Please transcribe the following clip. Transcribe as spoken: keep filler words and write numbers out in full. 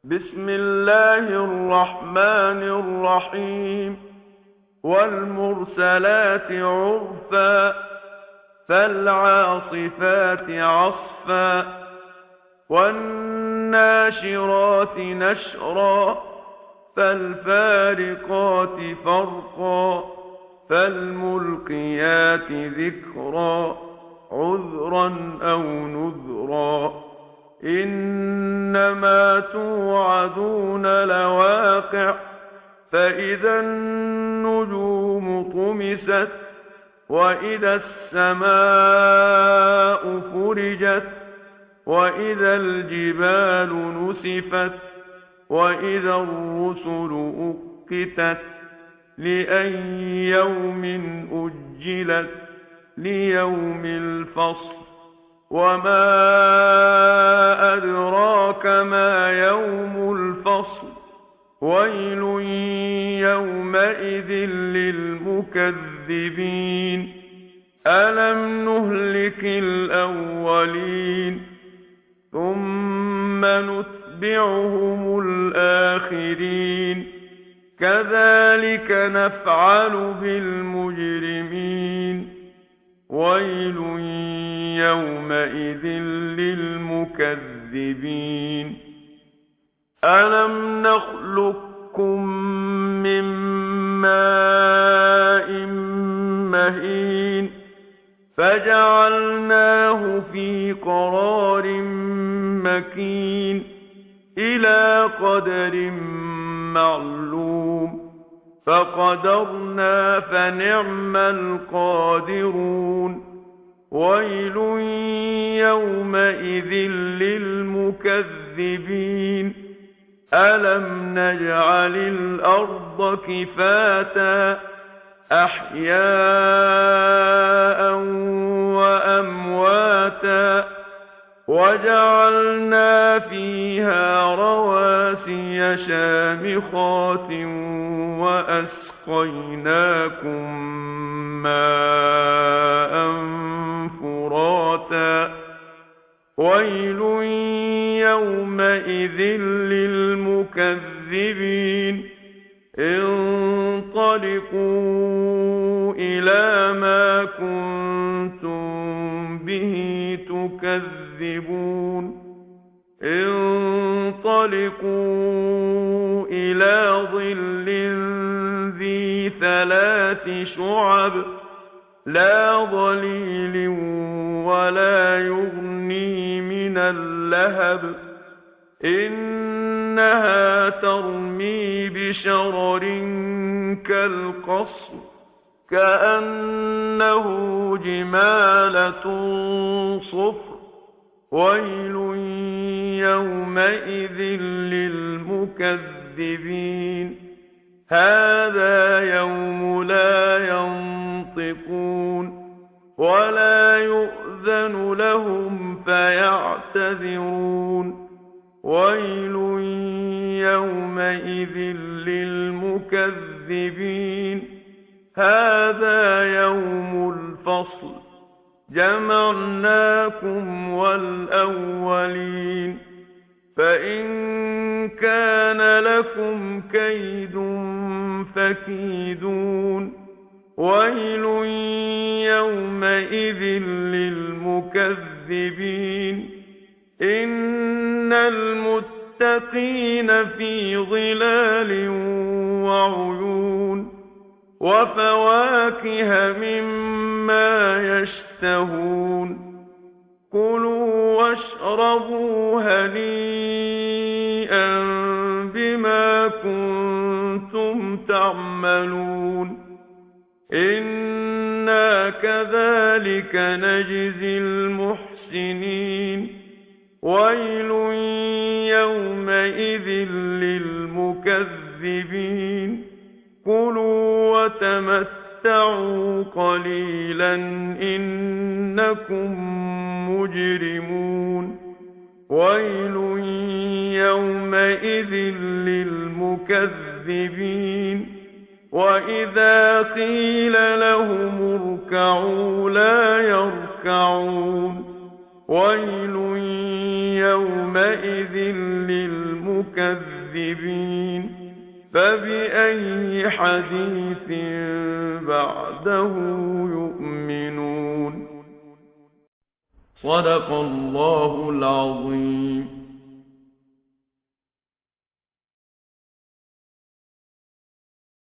بسم الله الرحمن الرحيم والمرسلات عرفا فالعاصفات عصفا والناشرات نشرا فالفارقات فرقا فالملقيات ذكرا عذرا أو نذرا إنما توعدون لواقع فإذا النجوم طمست وإذا السماء فرجت وإذا الجبال نسفت وإذا الرسل أقتت لأي يوم أجلت ليوم الفصل وما أدراك ما يوم الفصل ويل يومئذ للمكذبين ألم نهلك الأولين ثم نتبعهم الآخرين كذلك نفعل بالمجرمين ويل يومئذ للمكذبين ألم نخلقكم من ماء مهين فجعلناه في قرار مكين إلى قدر معلوم فقدرنا فنعم القادرون ويل يومئذ للمكذبين ألم نجعل الأرض كفاتا أحياء وأمواتا وجعلنا فيها رواسي شامخات وأسقيناكم ماء فراتا ويل يومئذ للمكذبين انطلقوا إلى ما كنتم به تكذبون انطلقوا إلى ظل ذي ثلاث شعب لا ظليل ولا يغني من اللهب إنها ترمي بشرر كالقصر كأنه جمالة صفر ويل يومئذ للمكذبين هذا يوم لا ينطقون ولا يؤذن لهم فيعتذرون ويل يومئذ للمكذبين هذا يوم الفصل جمعناكم والأولين فإن كان لكم كيد فكيدون ويل يومئذ للمكذبين إن المتقين في ظلال وعيون وفواكه مما يشتهون كلوا واشربوا هنيئا بما كنتم تعملون إنا كذلك نجزي المحسنين ويل يومئذ للمكذبين كلوا وتمتعوا قليلا إنكم مجرمون ويل يومئذ للمكذبين وإذا قيل لهم اركعوا لا يركعون ويل يومئذ للمكذبين المكذبين فبأي حديث بعده يؤمنون صدق الله العظيم.